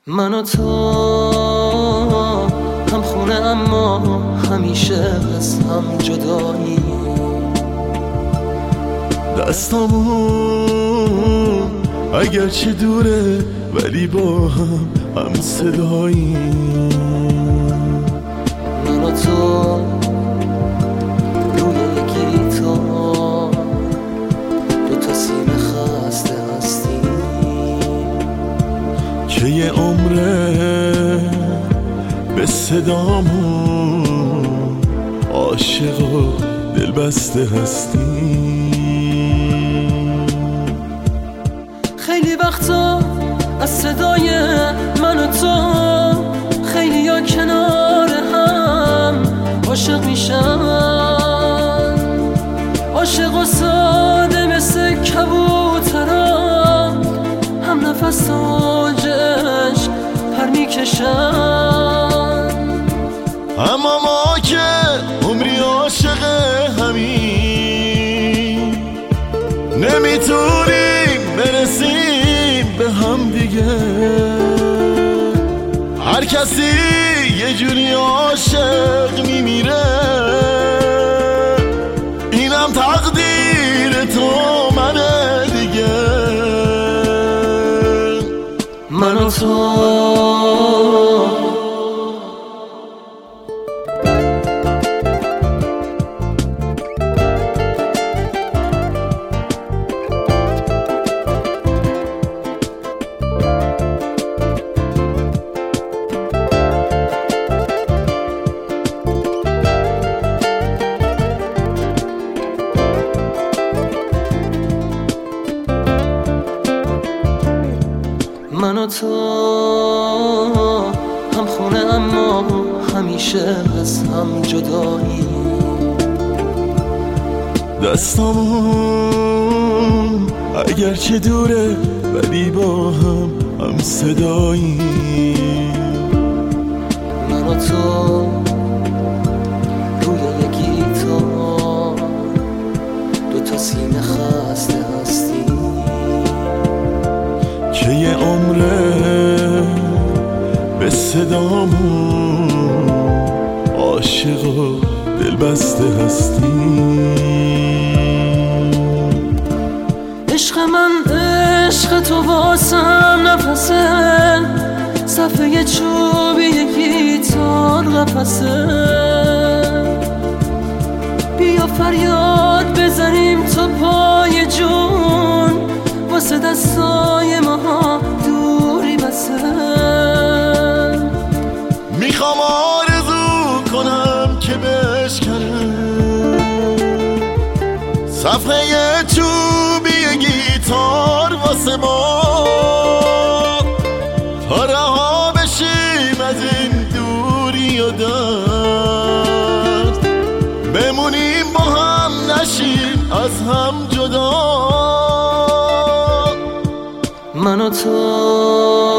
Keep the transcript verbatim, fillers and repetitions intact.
من و تو هم خونه اما همیشه از هم جدایی. دستامون اگرچه دوره ولی با هم هم صدایی. من و تو روی یکی تو دو تا سینه خسته هستی که یه عمره به صدامون عاشق و دلبسته هستی. خیلی وقتا از صدای من و تو خیلی یا کنار هم عاشق میشن، عاشق و ساده مثل کبوترا هم نفس آجش پر میکشن. اما ما که عمری عاشق همین نمیتونیم برسیم به هم دیگه. هر کسی یه جوری عاشق میمیره، اینم تقدیر تو منه دیگه. من و تو من و تو هم خونه اما همیشه از هم جدایی. دستامون اگرچه دوره ولی با هم هم صدایی. من و تو روی یکی تو دو تا سینه خسته هستی که یه عمره به صدامون عاشق و دلبسته هستی. عشق من عشق تو واسم نفسه، صفحه چوبی یکی تار قفسه. بیا فریاد بزنیم تو پای جون، واسه دستای ما دوری بسه. میخوام آرزو کنم که بشکنه صفحه چوبی گیتار واسه ما، تا رها بشیم از این دوری و درد، بمونیم با هم نشیم از هم جدا. من و تو